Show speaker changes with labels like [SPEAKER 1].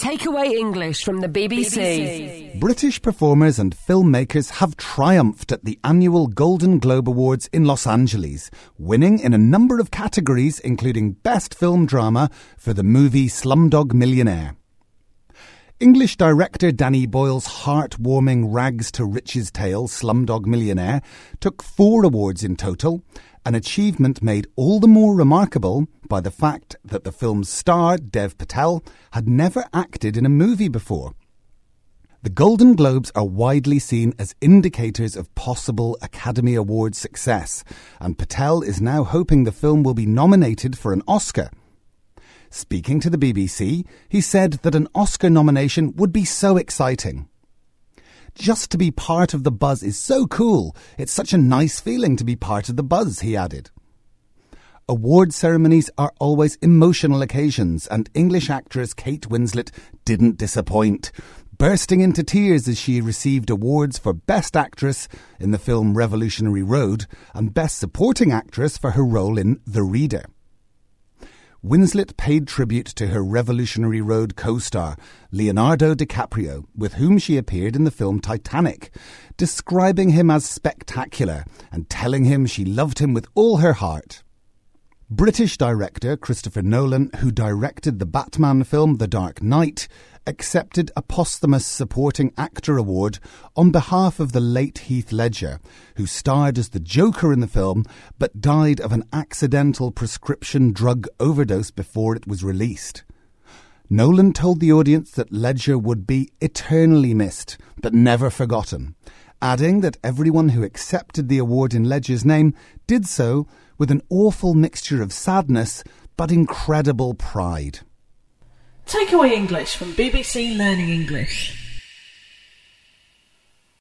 [SPEAKER 1] Takeaway English from the BBC.
[SPEAKER 2] British performers and filmmakers have triumphed at the annual Golden Globe Awards in Los Angeles, winning in a number of categories including Best Film Drama for the movie Slumdog Millionaire. English director Danny Boyle's heart-warming rags-to-riches tale Slumdog Millionaire took 4 awards in total, an achievement made all the more remarkable by the fact that the film's star, Dev Patel, had never acted in a movie before. The Golden Globes are widely seen as indicators of possible Academy Award success, and Patel is now hoping the film will be nominated for an Oscar. Speaking to the BBC, he said that an Oscar nomination would be so exciting. Just to be part of the buzz is so cool. It's such a nice feeling to be part of the buzz, he added. Award ceremonies are always emotional occasions, and English actress Kate Winslet didn't disappoint, bursting into tears as she received awards for Best Actress in the film Revolutionary Road and Best Supporting Actress for her role in The Reader. Winslet paid tribute to her Revolutionary Road co-star, Leonardo DiCaprio, with whom she appeared in the film Titanic, describing him as spectacular and telling him she loved him with all her heart. British director Christopher Nolan, who directed the Batman film The Dark Knight, accepted a posthumous Supporting Actor award on behalf of the late Heath Ledger, who starred as the Joker in the film but died of an accidental prescription drug overdose before it was released. Nolan told the audience that Ledger would be eternally missed but never forgotten, adding that everyone who accepted the award in Ledger's name did so with an awful mixture of sadness but incredible pride.
[SPEAKER 3] Takeaway English from BBC Learning English.